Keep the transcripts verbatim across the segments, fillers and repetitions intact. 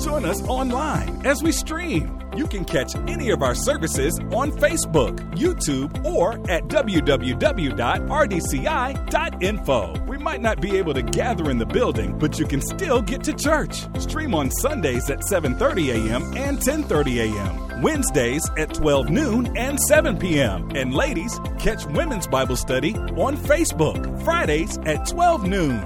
Join us online as we stream. You can catch any of our services on Facebook, YouTube, or at w w w dot r d c i dot info. We might not be able to gather in the building, but you can still get to church. Stream on Sundays at seven thirty a.m. and ten thirty a.m., Wednesdays at twelve noon and seven p.m. And ladies, catch Women's Bible Study on Facebook, Fridays at twelve noon.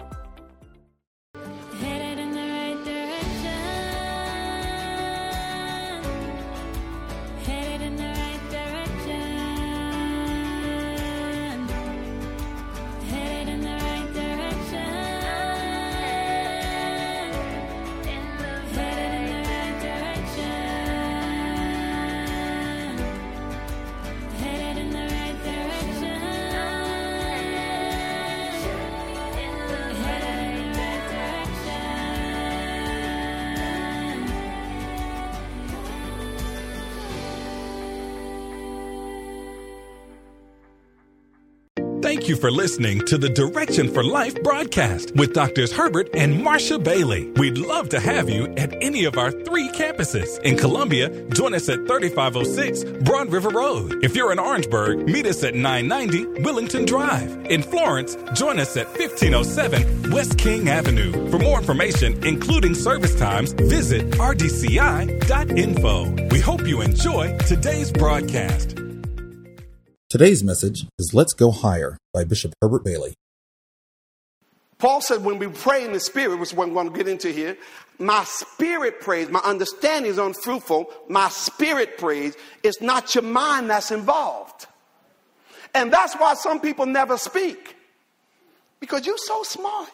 Thank you for listening to the Direction for Life broadcast with Doctors Herbert and Marsha Bailey. We'd love to have you at any of our three campuses. In Columbia, join us at thirty-five oh six Broad River Road. If you're in Orangeburg, meet us at nine ninety Willington Drive. In Florence, join us at fifteen oh seven West King Avenue. For more information, including service times, visit r d c i dot info. We hope you enjoy today's broadcast. Today's message is Let's Go Higher by Bishop Herbert Bailey. Paul said when we pray in the Spirit, which is what I'm going to get into here, my spirit praise, my understanding is unfruitful, my spirit praise, it's not your mind that's involved. And that's why some people never speak. Because you're so smart.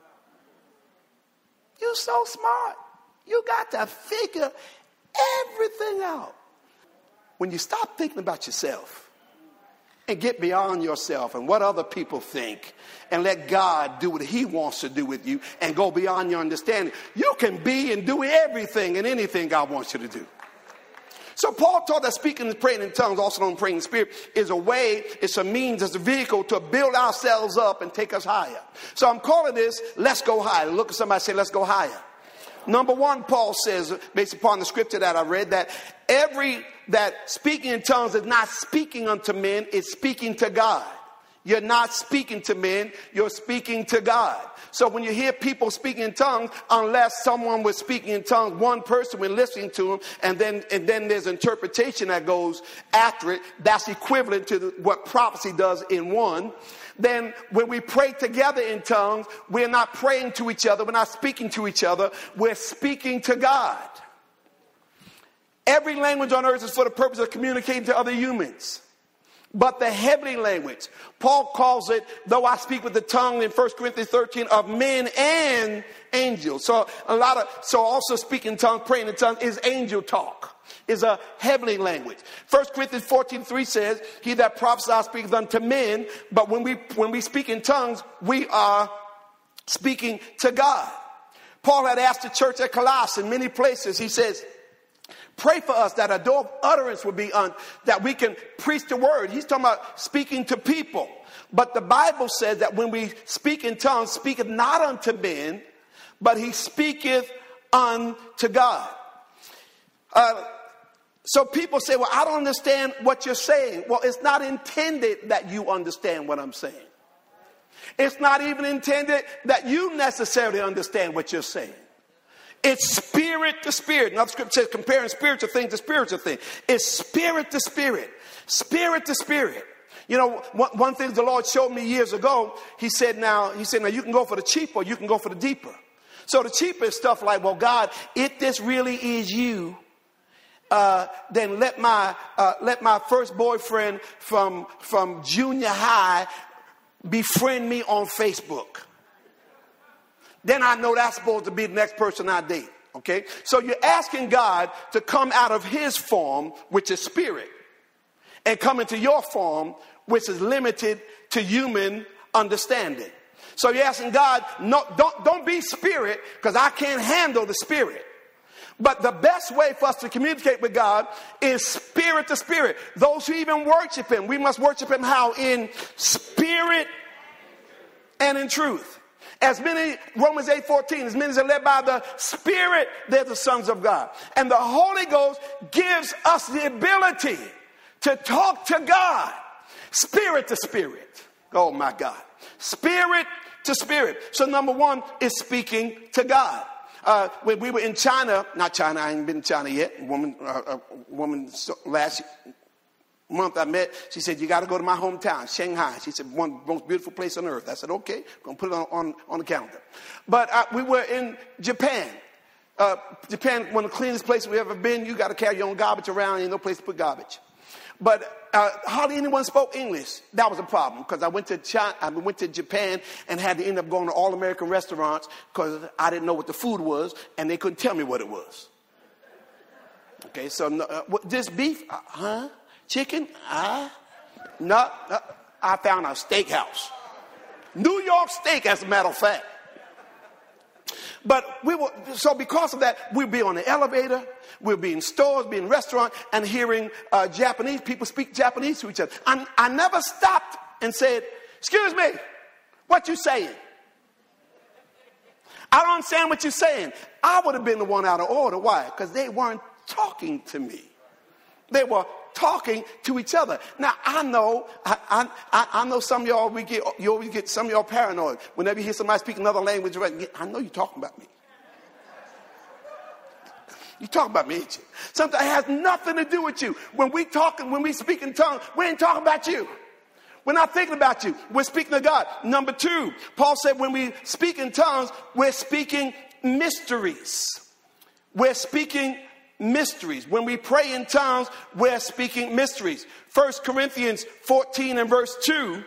You're so smart. You got to figure everything out. When you stop thinking about yourself, and get beyond yourself and what other people think and let God do what he wants to do with you and go beyond your understanding, you can be and do everything and anything God wants you to do. So Paul taught that speaking and praying in tongues, also known praying in the Spirit, is a way, it's a means, it's a vehicle to build ourselves up and take us higher. So I'm calling this, Let's Go Higher. Look at somebody and say, let's go higher. Number one, Paul says, based upon the scripture that I read, that every, that speaking in tongues is not speaking unto men, it's speaking to God. You're not speaking to men, you're speaking to God. So when you hear people speaking in tongues, unless someone was speaking in tongues, one person was listening to them, and then and then there's interpretation that goes after it, that's equivalent to the, what prophecy does in one. Then when we pray together in tongues, we're not praying to each other, we're not speaking to each other, we're speaking to God. Every language on earth is for the purpose of communicating to other humans. But the heavenly language, Paul calls it, though I speak with the tongue in First Corinthians thirteen, of men and angels. So a lot of, so also speaking in tongues, praying in tongues is angel talk, is a heavenly language. First Corinthians fourteen three says, he that prophesies speaketh unto men, but when we, when we speak in tongues, we are speaking to God. Paul had asked the church at Colossae in many places, he says, pray for us that a door of utterance would be on, that we can preach the word. He's talking about speaking to people. But the Bible says that when we speak in tongues, speaketh not unto men, but he speaketh unto God. Uh, so people say, well, I don't understand what you're saying. Well, it's not intended that you understand what I'm saying. It's not even intended that you necessarily understand what you're saying. It's spirit to spirit. Another scripture says comparing spiritual things to spiritual things. It's spirit to spirit. Spirit to spirit. You know, one, one thing the Lord showed me years ago, he said, now, he said, now you can go for the cheap or you can go for the deeper. So the cheaper is stuff like, well, God, if this really is you, uh, then let my, uh, let my first boyfriend from, from junior high befriend me on Facebook. Then I know that's supposed to be the next person I date. Okay? So you're asking God to come out of his form, which is spirit, and come into your form, which is limited to human understanding. So you're asking God, no, don't, don't be spirit, because I can't handle the spirit. But the best way for us to communicate with God is spirit to spirit. Those who even worship him, we must worship him how? In spirit and in truth. As many, Romans eight fourteen, as many as are led by the Spirit, they're the sons of God. And the Holy Ghost gives us the ability to talk to God, spirit to spirit. Oh my God. Spirit to spirit. So number one is speaking to God. Uh, when we were in China, not China, I ain't been in China yet. A woman, uh, a woman last month I met, she said, you got to go to my hometown, Shanghai. She said, one of the most beautiful place on earth. I said, okay, I'm going to put it on, on, on the calendar. But uh, we were in Japan. Uh, Japan, one of the cleanest places we've ever been. You got to carry your own garbage around. Ain't no place to put garbage. But uh, hardly anyone spoke English. That was a problem because I went to China, I went to Japan and had to end up going to all American restaurants because I didn't know what the food was and they couldn't tell me what it was. Okay, so uh, what, this beef, uh, huh? Chicken? Ah, no, uh, I found a steakhouse. New York steak, as a matter of fact. But we were, so because of that, we'd be on the elevator, we'd be in stores, be in restaurants, and hearing uh, Japanese people speak Japanese to each other. I, I never stopped and said, excuse me, what you saying? I don't understand what you're saying. I would have been the one out of order. Why? Because they weren't talking to me. They were talking to each other. Now I know, I, I, I know some of y'all, we get, you always get some of y'all paranoid. Whenever you hear somebody speak another language, I know you're talking about me. You talking about me, ain't you? Something has nothing to do with you. When we talking, when we speak in tongues, we ain't talking about you. We're not thinking about you. We're speaking to God. Number two, Paul said when we speak in tongues, we're speaking mysteries. We're speaking mysteries. When we pray in tongues, we're speaking mysteries. First Corinthians fourteen and verse two,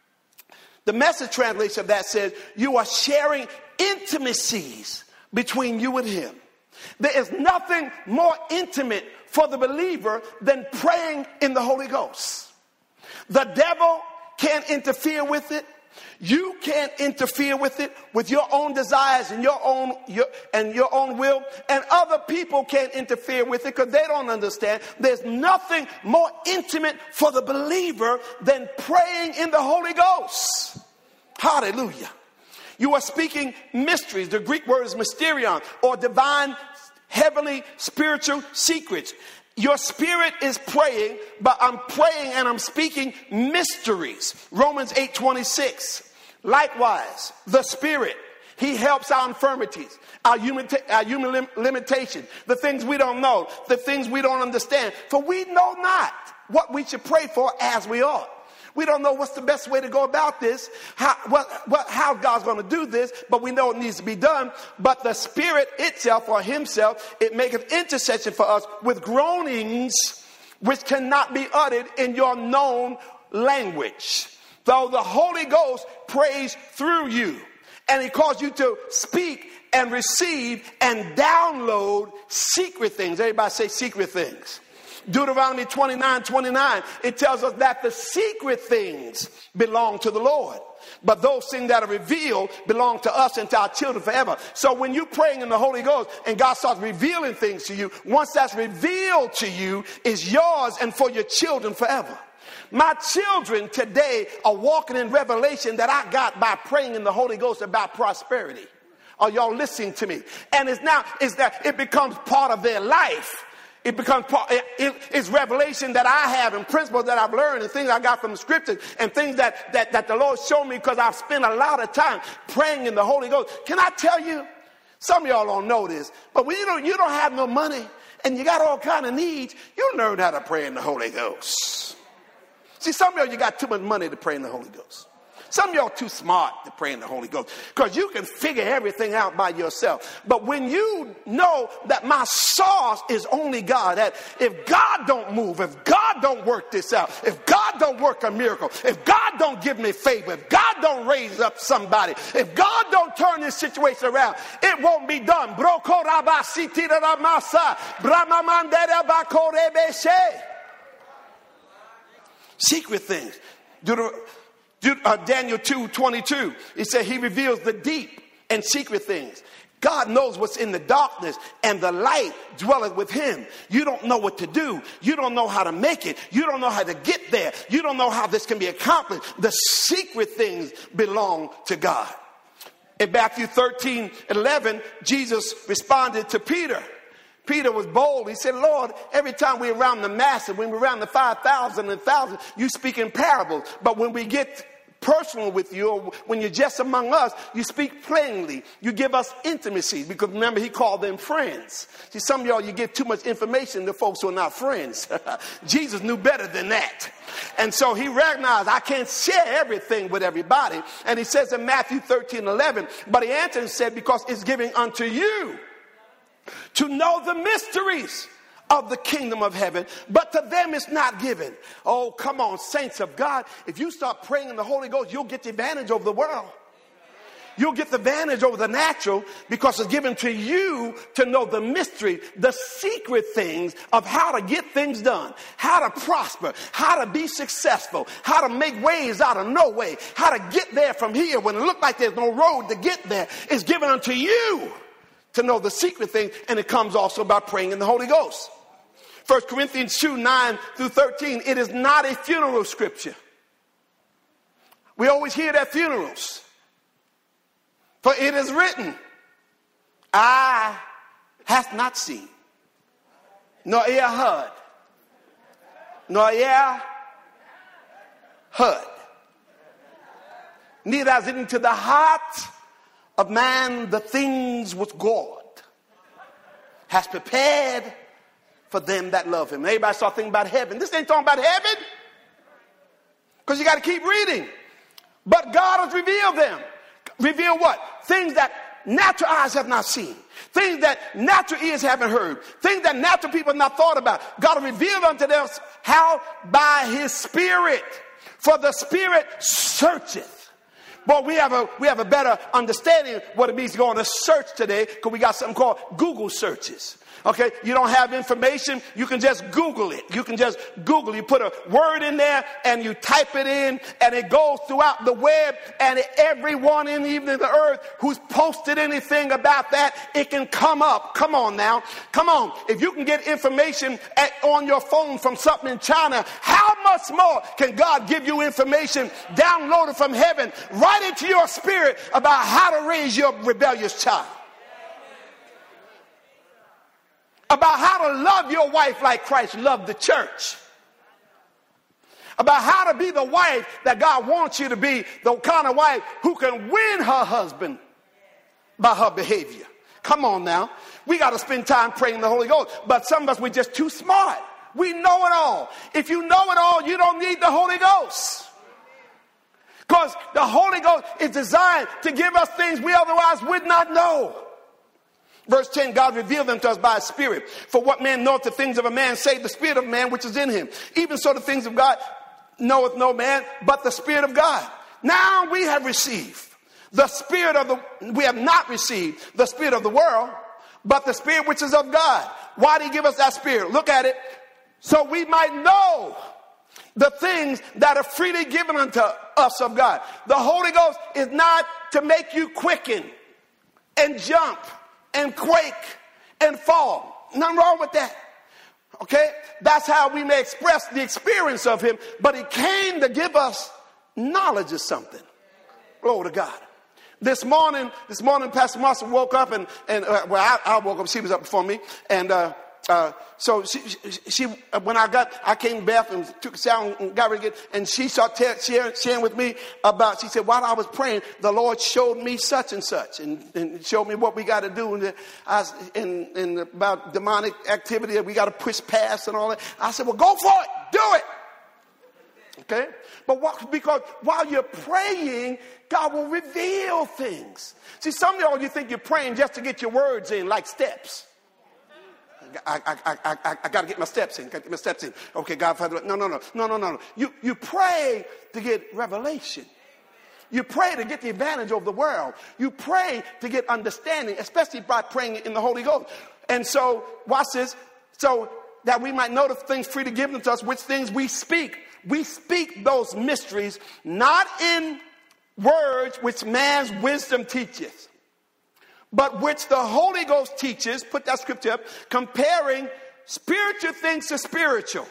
the Message translation of that says, you are sharing intimacies between you and him. There is nothing more intimate for the believer than praying in the Holy Ghost. The devil can't interfere with it. You can't interfere with it with your own desires and your own your, and your own will. And other people can't interfere with it because they don't understand. There's nothing more intimate for the believer than praying in the Holy Ghost. Hallelujah. You are speaking mysteries. The Greek word is mysterion, or divine, heavenly, spiritual secrets. Your spirit is praying, but I'm praying and I'm speaking mysteries. Romans eight twenty-six. Likewise, the Spirit, he helps our infirmities, our human, our human lim- limitations, the things we don't know, the things we don't understand. For we know not what we should pray for as we ought. We don't know what's the best way to go about this, how, what, what, how God's going to do this, but we know it needs to be done. But the Spirit itself, or himself, it maketh intercession for us with groanings which cannot be uttered in your known language. Though the Holy Ghost prays through you, and he calls you to speak and receive and download secret things. Everybody say secret things. Deuteronomy twenty-nine twenty-nine, it tells us that the secret things belong to the Lord, but those things that are revealed belong to us and to our children forever. So when you're praying in the Holy Ghost and God starts revealing things to you, once that's revealed to you, is yours and for your children forever. My children today are walking in revelation that I got by praying in the Holy Ghost about prosperity. Are y'all listening to me? And it's now is that it becomes part of their life. It becomes part, it, it, it's revelation that I have and principles that I've learned and things I got from the scriptures and things that, that, that the Lord showed me because I've spent a lot of time praying in the Holy Ghost. Can I tell you, some of y'all don't know this, but when you don't, you don't have no money and you got all kind of needs, you learn how to pray in the Holy Ghost. See, some of y'all, you got too much money to pray in the Holy Ghost. Some of y'all too smart to pray in the Holy Ghost because you can figure everything out by yourself. But when you know that my source is only God, that if God don't move, if God don't work this out, if God don't work a miracle, if God don't give me favor, if God don't raise up somebody, if God don't turn this situation around, it won't be done. Secret things. Deuteronomy Uh, Daniel two twenty-two, he said he reveals the deep and secret things. God knows what's in the darkness, and the light dwelleth with him. You don't know what to do. You don't know how to make it. You don't know how to get there. You don't know how this can be accomplished. The secret things belong to God. In Matthew thirteen and eleven, Jesus responded to Peter. Peter was bold. He said, Lord, every time we're around the masses, when we're around the five thousand and one thousand, you speak in parables. But when we get personal with you, or when you're just among us, you speak plainly. You give us intimacy. Because remember, he called them friends. See, some of y'all, you give too much information to folks who are not friends. Jesus knew better than that. And so he recognized, I can't share everything with everybody. And he says in Matthew thirteen, eleven, but he answered and said, because it's given unto you to know the mysteries of the kingdom of heaven, but to them it's not given. Oh, come on, saints of God. If you start praying in the Holy Ghost, you'll get the advantage over the world. You'll get the advantage over the natural, because it's given to you to know the mystery, the secret things of how to get things done, how to prosper, how to be successful, how to make ways out of no way, how to get there from here when it looks like there's no road to get there. It's given unto you to know the secret things, and it comes also by praying in the Holy Ghost. First Corinthians two, nine through thirteen, it is not a funeral scripture. We always hear that funerals. For it is written, eye hath not seen, nor ear heard, nor ear heard, neither has it into the heart of man the things which God has prepared for them that love him. Everybody start thinking about heaven. This ain't talking about heaven, because you got to keep reading. But God has revealed them. Reveal what? Things that natural eyes have not seen. Things that natural ears haven't heard. Things that natural people have not thought about. God has revealed unto them. How? By his Spirit. For the Spirit searcheth. But we have a we have a better understanding of what it means to go on a search today, because we got something called Google searches. Okay, you don't have information, you can just Google it. You can just Google. You put a word in there and you type it in, and it goes throughout the web, and everyone in even the earth who's posted anything about that, it can come up. Come on now. Come on. If you can get information at, on your phone from something in China, how much more can God give you information downloaded from heaven right into your spirit about how to raise your rebellious child? About how to love your wife like Christ loved the church. About how to be the wife that God wants you to be, the kind of wife who can win her husband by her behavior. Come on now. We got to spend time praying the Holy Ghost. But some of us, we're just too smart. We know it all. If you know it all, you don't need the Holy Ghost. Because the Holy Ghost is designed to give us things we otherwise would not know. Verse ten, God revealed them to us by his Spirit. For what man knoweth the things of a man, save the spirit of man which is in him. Even so the things of God knoweth no man, but the Spirit of God. Now we have received the Spirit of the, we have not received the spirit of the world, but the Spirit which is of God. Why did he give us that Spirit? Look at it. So we might know the things that are freely given unto us of God. The Holy Ghost is not to make you quicken and jump and quake and fall. Nothing wrong with that. Okay? That's how we may express the experience of him. But he came to give us knowledge of something. Glory to God. This morning, this morning, Pastor Marcia woke up and, and uh, well, I, I woke up, she was up before me. And uh, uh, so she, she, she, when I got, I came to Beth and took a shower and got ready to get, and she started sharing, sharing with me about, she said, while I was praying, the Lord showed me such and such, and, and showed me what we got to do, and, I was, and, and about demonic activity that we got to push past and all that. I said, well, go for it. Do it. Okay? But what, because while you're praying, God will reveal things. See, some of y'all, you think you're praying just to get your words in, like steps. I, I, I, I, I got to get my steps in. Got to get my steps in. Okay, God, Father, no, no, no, no, no, no. You, you pray to get revelation. You pray to get the advantage over the world. You pray to get understanding, especially by praying in the Holy Ghost. And so, watch this. So that we might know the things freely given to us, which things we speak. We speak those mysteries, not in words which man's wisdom teacheth, but which the Holy Ghost teaches, put that scripture up, comparing spiritual things to spiritual.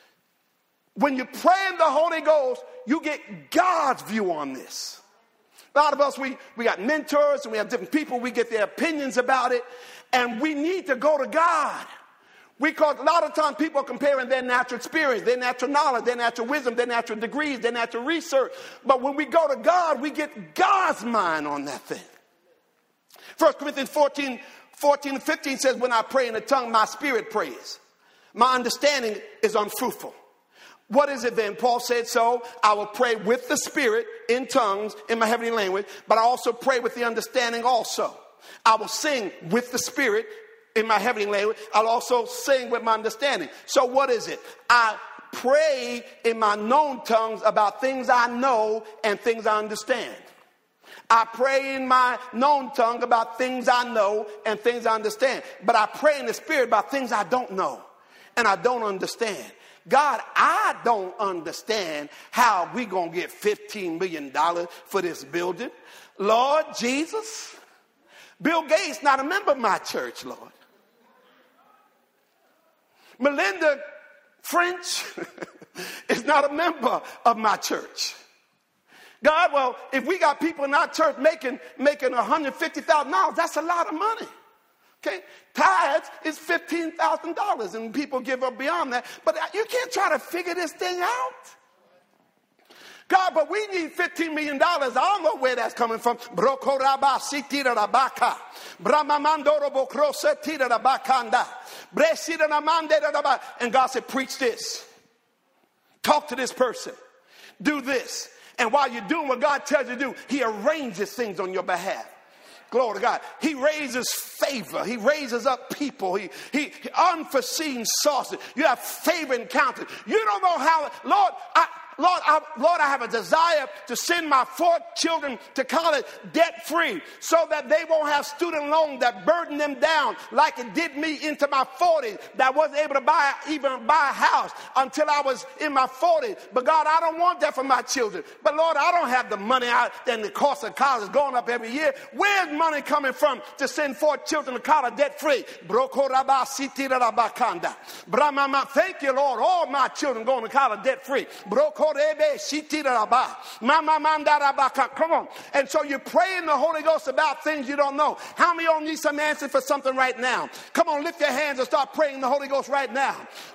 When you pray in the Holy Ghost, you get God's view on this. A lot of us, we, we got mentors and we have different people. We get their opinions about it. And we need to go to God. Because a lot of times people are comparing their natural experience, their natural knowledge, their natural wisdom, their natural degrees, their natural research. But when we go to God, we get God's mind on that thing. First Corinthians fourteen, fourteen and fifteen says, when I pray in the tongue, my spirit prays. My understanding is unfruitful. What is it then? Paul said, so I will pray with the spirit in tongues in my heavenly language, but I also pray with the understanding also. I will sing with the spirit in my heavenly language. I'll also sing with my understanding. So what is it? I pray in my known tongues about things I know and things I understand. I pray in my known tongue about things I know and things I understand. But I pray in the spirit about things I don't know and I don't understand. God, I don't understand how we going to get fifteen million dollars for this building. Lord Jesus, Bill Gates not a member of my church, Lord. Melinda French is not a member of my church. God, well, if we got people in our church making making one hundred fifty thousand dollars, that's a lot of money. Okay, tithes is fifteen thousand dollars, and people give up beyond that. But you can't try to figure this thing out. God, but we need fifteen million dollars. I don't know where that's coming from. And God said, preach this. Talk to this person. Do this. And while you're doing what God tells you to do, he arranges things on your behalf. Glory to God. He raises favor. He raises up people. He, he, unforeseen sources. You have favor encounters. You don't know how, Lord, I, Lord, I, Lord, I have a desire to send my four children to college debt free so that they won't have student loans that burden them down like it did me into my forties, that I wasn't able to buy even buy a house until I was in my forties. But God, I don't want that for my children. But Lord, I don't have the money out, and the cost of college is going up every year. Where's money coming from to send four children to college debt free? Thank you, Lord. All my children going to college debt free. Come on. And so you pray in the Holy Ghost about things you don't know. How many of you need some answers for something right now? Come on, lift your hands and start praying in the Holy Ghost right now.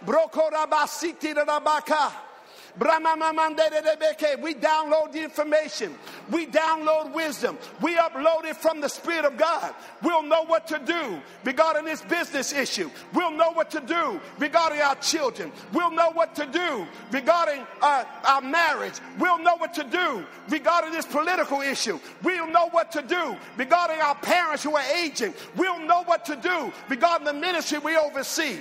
We download the information. We download wisdom. We upload it from the Spirit of God. We'll know what to do regarding this business issue. We'll know what to do regarding our children. We'll know what to do regarding uh, our marriage. We'll know what to do regarding this political issue. We'll know what to do regarding our parents who are aging. We'll know what to do regarding the ministry we oversee.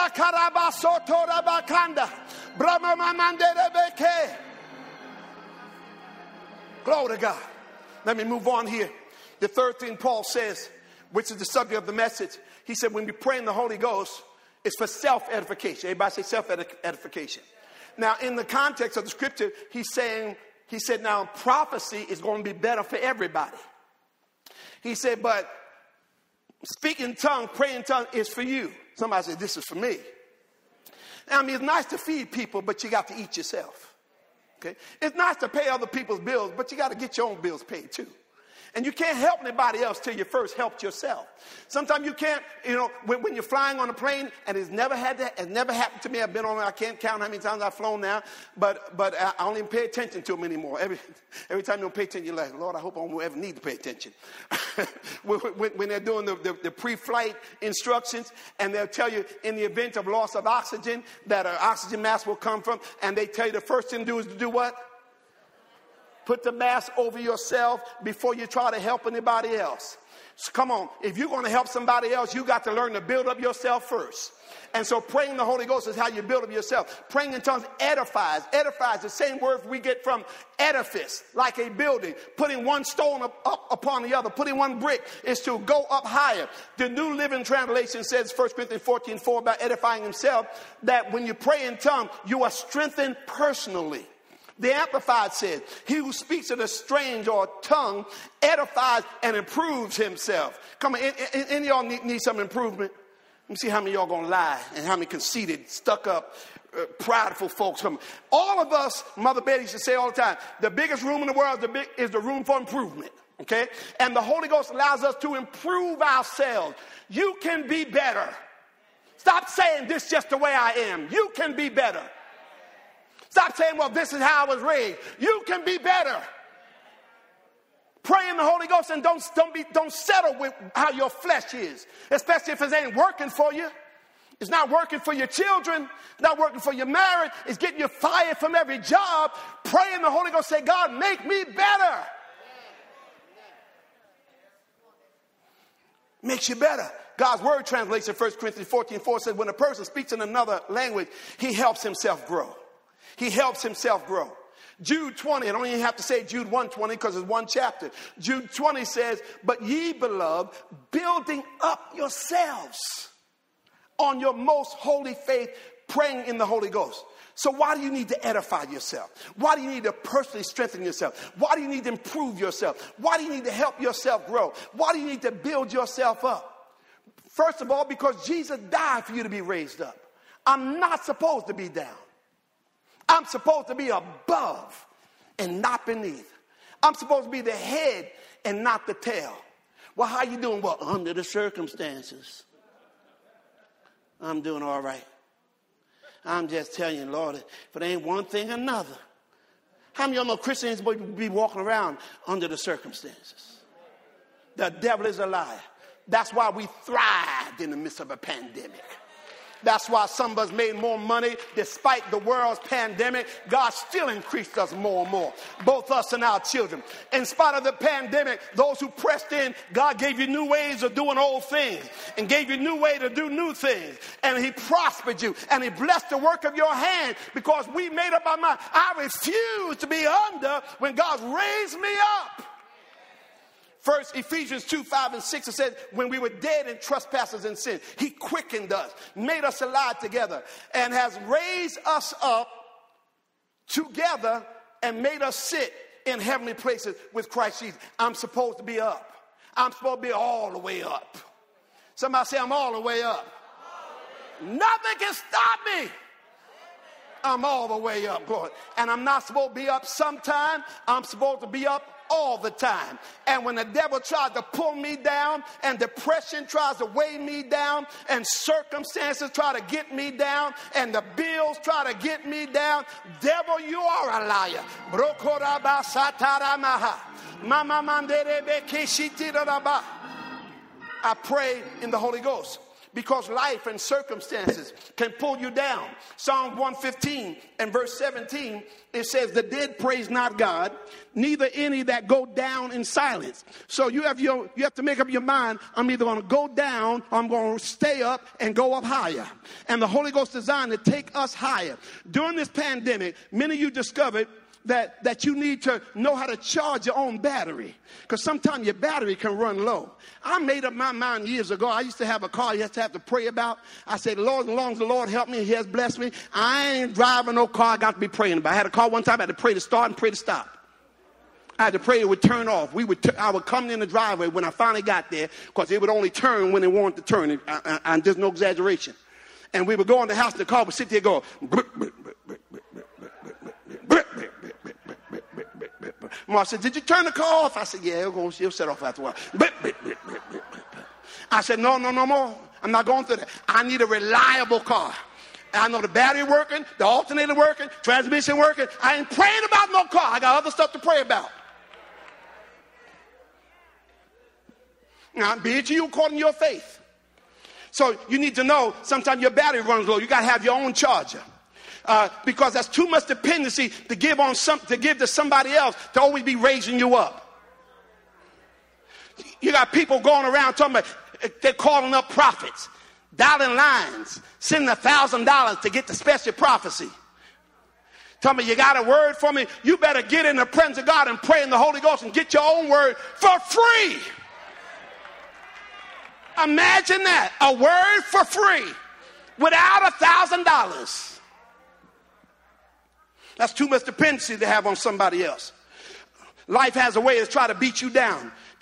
Glory to God. Let me move on here. The third thing Paul says, which is the subject of the message, he said when we pray in the Holy Ghost, it's for self-edification. Everybody say self-edification. Now, in the context of the scripture, he's saying, he said, now prophecy is going to be better for everybody. He said, but speaking in tongues, praying in tongues is for you. Somebody said, this is for me. Now, I mean, it's nice to feed people, but you got to eat yourself. Okay? It's nice to pay other people's bills, but you got to get your own bills paid too. And you can't help anybody else till you first helped yourself. Sometimes you can't, you know, when, when you're flying on a plane, and it's never had that, it's never happened to me. I've been on, I can't count how many times I've flown now, but but I don't even pay attention to them anymore. Every every time you don't pay attention, you're like, Lord, I hope I won't ever need to pay attention. when, when, when they're doing the, the, the pre-flight instructions, and they'll tell you in the event of loss of oxygen, that an oxygen mask will come from, and they tell you the first thing to do is to do what? Put the mask over yourself before you try to help anybody else. So come on, if you're going to help somebody else, you got to learn to build up yourself first. And so praying in the Holy Ghost is how you build up yourself. Praying in tongues edifies. Edifies, the same word we get from edifice, like a building. Putting one stone up, up upon the other, putting one brick is to go up higher. The New Living Translation says, First Corinthians fourteen four, about edifying himself, that when you pray in tongues, you are strengthened personally. The Amplified says, he who speaks in a strange or tongue edifies and improves himself. Come on, any of y'all need, need some improvement? Let me see how many of y'all going to lie and how many conceited, stuck up, uh, prideful folks come. All of us, Mother Betty used to say all the time, the biggest room in the world is the, big, is the room for improvement. Okay? And the Holy Ghost allows us to improve ourselves. You can be better. Stop saying this is just the way I am. You can be better. Stop saying, well, this is how I was raised. You can be better. Pray in the Holy Ghost and don't, don't, be, don't settle with how your flesh is, especially if it ain't working for you. It's not working for your children. It's not working for your marriage. It's getting you fired from every job. Pray in the Holy Ghost. Say, God, make me better. Makes you better. God's word translates in First Corinthians fourteen four says, when a person speaks in another language, he helps himself grow. He helps himself grow. Jude twenty, I don't even have to say Jude one twenty because it's one chapter. Jude twenty says, but ye beloved, building up yourselves on your most holy faith, praying in the Holy Ghost. So why do you need to edify yourself? Why do you need to personally strengthen yourself? Why do you need to improve yourself? Why do you need to help yourself grow? Why do you need to build yourself up? First of all, because Jesus died for you to be raised up. I'm not supposed to be down. I'm supposed to be above and not beneath. I'm supposed to be the head and not the tail. Well, how you doing? Well, under the circumstances. I'm doing all right. I'm just telling you, Lord, if it ain't one thing or another. How many of y'all know Christians would be walking around under the circumstances? The devil is a liar. That's why we thrived in the midst of a pandemic. That's why some of us made more money despite the world's pandemic. God still increased us more and more, both us and our children. In spite of the pandemic, those who pressed in, God gave you new ways of doing old things and gave you new way to do new things. And he prospered you and he blessed the work of your hand because we made up our mind. I refuse to be under when God raised me up. First, Ephesians two, five, and six, it says, when we were dead in trespasses and sin, he quickened us, made us alive together, and has raised us up together and made us sit in heavenly places with Christ Jesus. I'm supposed to be up. I'm supposed to be all the way up. Somebody say, I'm all the way up. Nothing can stop me. I'm all the way up, Lord. And I'm not supposed to be up sometime. I'm supposed to be up all the time. And when the devil tries to pull me down and depression tries to weigh me down and circumstances try to get me down and the bills try to get me down, devil, you are a liar. I pray in the Holy Ghost because life and circumstances can pull you down. Psalm one fifteen and verse seventeen, it says, the dead praise not God, neither any that go down in silence. So you have your, you have to make up your mind, I'm either going to go down or I'm going to stay up and go up higher. And the Holy Ghost designed to take us higher. During this pandemic, many of you discovered that, that you need to know how to charge your own battery. Because sometimes your battery can run low. I made up my mind years ago. I used to have a car you used to have to pray about. I said, Lord, as long as the Lord helped me, he has blessed me, I ain't driving no car I got to be praying about. I had a car one time, I had to pray to start and pray to stop. I had to pray it would turn off. We would. T- I would come in the driveway when I finally got there because it would only turn when it wanted to turn. And, and, and there's no exaggeration. And we would go in the house, the car would sit there and go, Mom said, did you turn the car off? I said, yeah, it'll, it'll set off after a while. I said, no, no, no more. I'm not going through that. I need a reliable car. I know the battery working, the alternator working, transmission working. I ain't praying about no car. I got other stuff to pray about. Now, be it to you according to your faith. So you need to know sometimes your battery runs low. You got to have your own charger. Uh, because that's too much dependency to give on some, to give to somebody else to always be raising you up. You got people going around talking about they're calling up prophets, dialing lines, sending a thousand dollars to get the special prophecy. Tell me you got a word for me. You better get in the presence of God and pray in the Holy Ghost and get your own word for free. Imagine that, a word for free without a thousand dollars. That's too much dependency to have on somebody else. Life has a way to try to beat you down,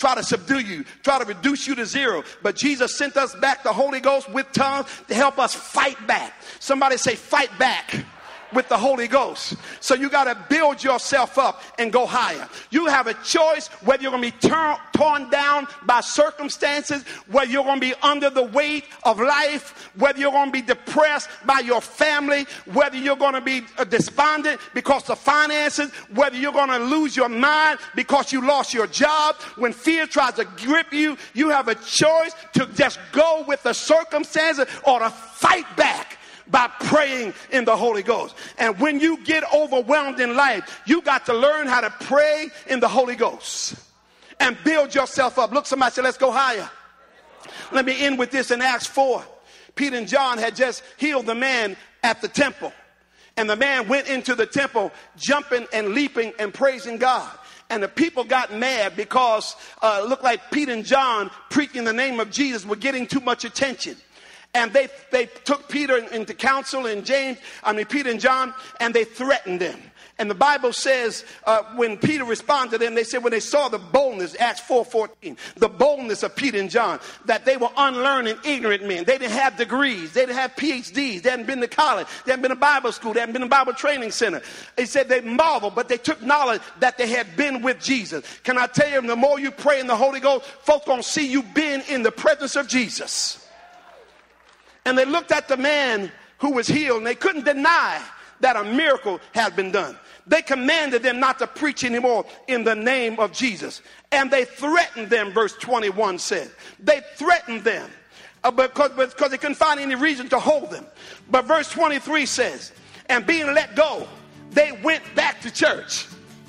try to subdue you, try to reduce you to zero. But Jesus sent us back the Holy Ghost with tongues to help us fight back. Somebody say, fight back with the Holy Ghost. So you got to build yourself up and go higher. You have a choice whether you're going to be turn, torn down by circumstances, whether you're going to be under the weight of life, whether you're going to be depressed by your family, whether you're going to be uh, despondent because of finances, whether you're going to lose your mind because you lost your job. When fear tries to grip you, you have a choice to just go with the circumstances or to fight back by praying in the Holy Ghost. And when you get overwhelmed in life, you got to learn how to pray in the Holy Ghost and build yourself up. Look, somebody say, let's go higher. Let me end with this in Acts four. Peter and John had just healed the man at the temple. And the man went into the temple jumping and leaping and praising God. And the people got mad because uh, it looked like Peter and John preaching the name of Jesus were getting too much attention. And they they took Peter into council and James, I mean Peter and John, and they threatened them. And the Bible says uh, when Peter responded to them, they said when they saw the boldness, Acts four fourteen, the boldness of Peter and John, that they were unlearned and ignorant men. They didn't have degrees. They didn't have P H Ds. They hadn't been to college. They hadn't been to Bible school. They hadn't been to Bible training center. They said they marveled, but they took knowledge that they had been with Jesus. Can I tell you, the more you pray in the Holy Ghost, folks going to see you being in the presence of Jesus. And they looked at the man who was healed, and they couldn't deny that a miracle had been done. They commanded them not to preach anymore in the name of Jesus. And they threatened them, verse twenty-one said. They threatened them uh, because, because they couldn't find any reason to hold them. But verse twenty-three says, and being let go, they went back to church.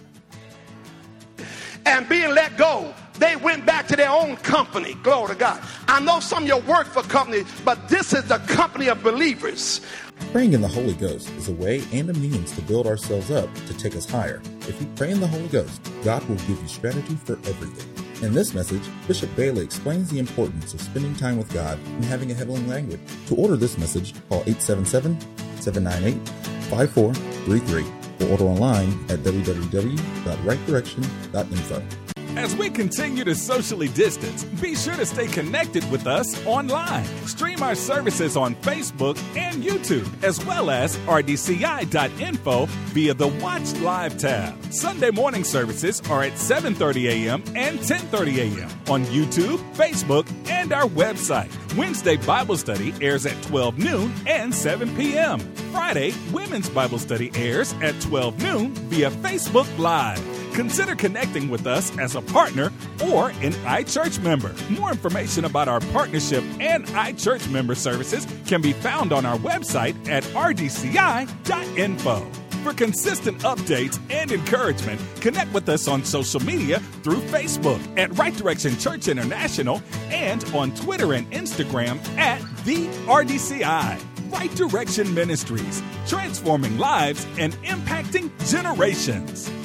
And being let go, they went back to their own company. Glory to God. I know some of you work for companies, but this is the company of believers. Praying in the Holy Ghost is a way and a means to build ourselves up to take us higher. If you pray in the Holy Ghost, God will give you strategy for everything. In this message, Bishop Bailey explains the importance of spending time with God and having a heavenly language. To order this message, call eight seven seven, seven nine eight, five four three three or order online at w w w dot right direction dot info. As we continue to socially distance, be sure to stay connected with us online. Stream our services on Facebook and YouTube, as well as r d c i dot info via the Watch Live tab. Sunday morning services are at seven thirty a.m. and ten thirty a.m. on YouTube, Facebook, and our website. Wednesday Bible study airs at twelve noon and seven p.m. Friday, Women's Bible Study airs at twelve noon via Facebook Live. Consider connecting with us as a partner or an iChurch member. More information about our partnership and iChurch member services can be found on our website at r d c i dot info. For consistent updates and encouragement, connect with us on social media through Facebook at Right Direction Church International and on Twitter and Instagram at the R D C I. Right Direction Ministries, transforming lives and impacting generations.